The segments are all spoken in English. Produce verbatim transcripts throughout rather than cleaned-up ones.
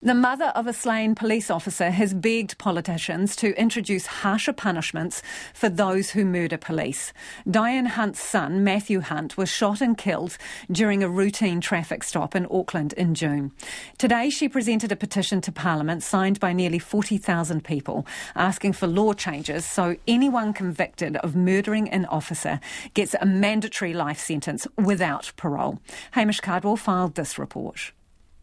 The mother of a slain police officer has begged politicians to introduce harsher punishments for those who murder police. Diane Hunt's son, Matthew Hunt, was shot and killed during a routine traffic stop in Auckland in June. Today she presented a petition to Parliament signed by nearly forty thousand people asking for law changes so anyone convicted of murdering an officer gets a mandatory life sentence without parole. Hamish Cardwell filed this report.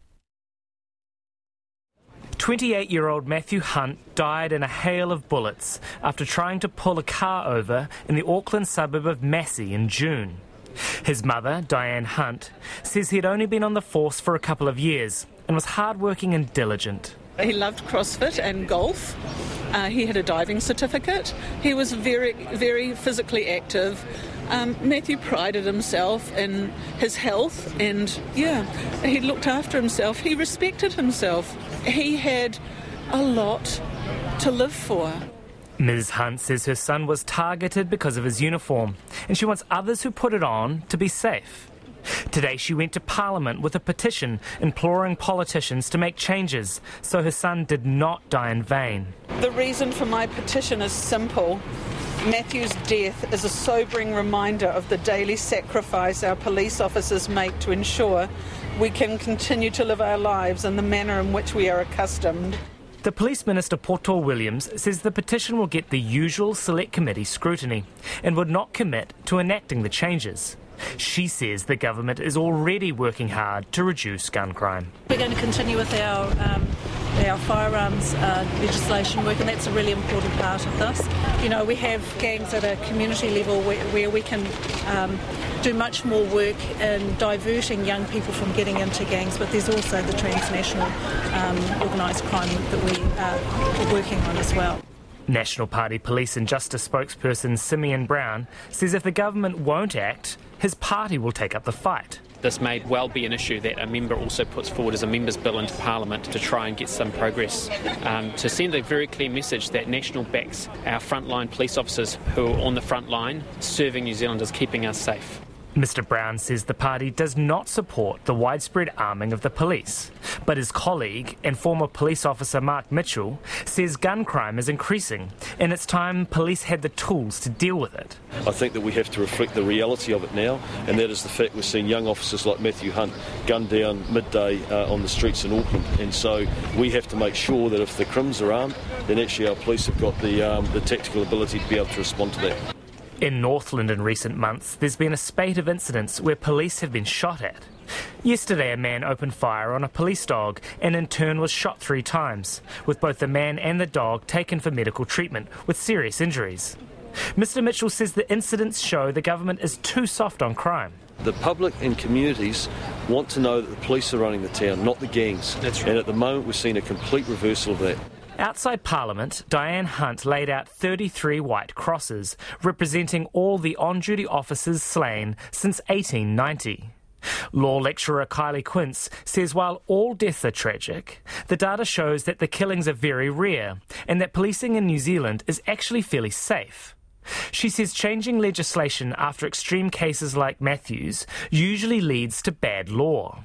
twenty-eight-year-old Matthew Hunt died in a hail of bullets after trying to pull a car over in the Auckland suburb of Massey in June. His mother, Diane Hunt, says he'd only been on the force for a couple of years and was hardworking and diligent. He loved CrossFit and golf. Uh, he had a diving certificate. He was very, very physically active. Um, Matthew prided himself in his health and, yeah, he looked after himself. He respected himself. He had a lot to live for. Miz Hunt says her son was targeted because of his uniform and she wants others who put it on to be safe. Today she went to Parliament with a petition imploring politicians to make changes so her son did not die in vain. The reason for my petition is simple. Matthew's death is a sobering reminder of the daily sacrifice our police officers make to ensure we can continue to live our lives in the manner in which we are accustomed. The Police Minister Poto Williams says the petition will get the usual Select Committee scrutiny and would not commit to enacting the changes. She says the government is already working hard to reduce gun crime. We're going to continue with our um, our firearms uh, legislation work, and that's a really important part of this. You know, we have gangs at a community level where, where we can um, do much more work in diverting young people from getting into gangs, but there's also the transnational um, organised crime that we uh, are working on as well. National Party Police and Justice spokesperson Simeon Brown says if the government won't act, his party will take up the fight. This may well be an issue that a member also puts forward as a member's bill into Parliament to try and get some progress, um, to send a very clear message that National backs our frontline police officers who are on the front line serving New Zealanders, keeping us safe. Mister Brown says the party does not support the widespread arming of the police, but his colleague and former police officer Mark Mitchell says gun crime is increasing and it's time police had the tools to deal with it. I think that we have to reflect the reality of it now, and that is the fact we're seeing young officers like Matthew Hunt gunned down midday uh, on the streets in Auckland, and so we have to make sure that if the crims are armed, then actually our police have got the, um, the tactical ability to be able to respond to that. In Northland in recent months, there's been a spate of incidents where police have been shot at. Yesterday, a man opened fire on a police dog and in turn was shot three times, with both the man and the dog taken for medical treatment with serious injuries. Mister Mitchell says the incidents show the government is too soft on crime. The public and communities want to know that the police are running the town, not the gangs. That's right. And at the moment, we're seeing a complete reversal of that. Outside Parliament, Diane Hunt laid out thirty-three white crosses, representing all the on-duty officers slain since eighteen ninety. Law lecturer Kylie Quince says while all deaths are tragic, the data shows that the killings are very rare and that policing in New Zealand is actually fairly safe. She says changing legislation after extreme cases like Matthew's usually leads to bad law.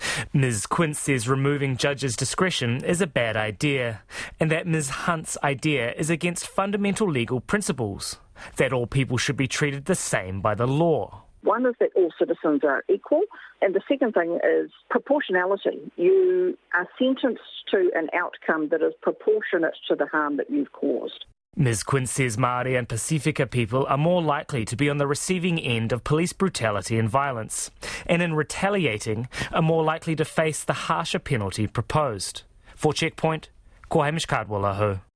Miz Quince says removing judges' discretion is a bad idea, and that Miz Hunt's idea is against fundamental legal principles, that all people should be treated the same by the law. One is that all citizens are equal, and the second thing is proportionality. You are sentenced to an outcome that is proportionate to the harm that you've caused. Miz Quince says Māori and Pasifika people are more likely to be on the receiving end of police brutality and violence, and in retaliating are more likely to face the harsher penalty proposed. For Checkpoint, ko Hamish Cardwell aho.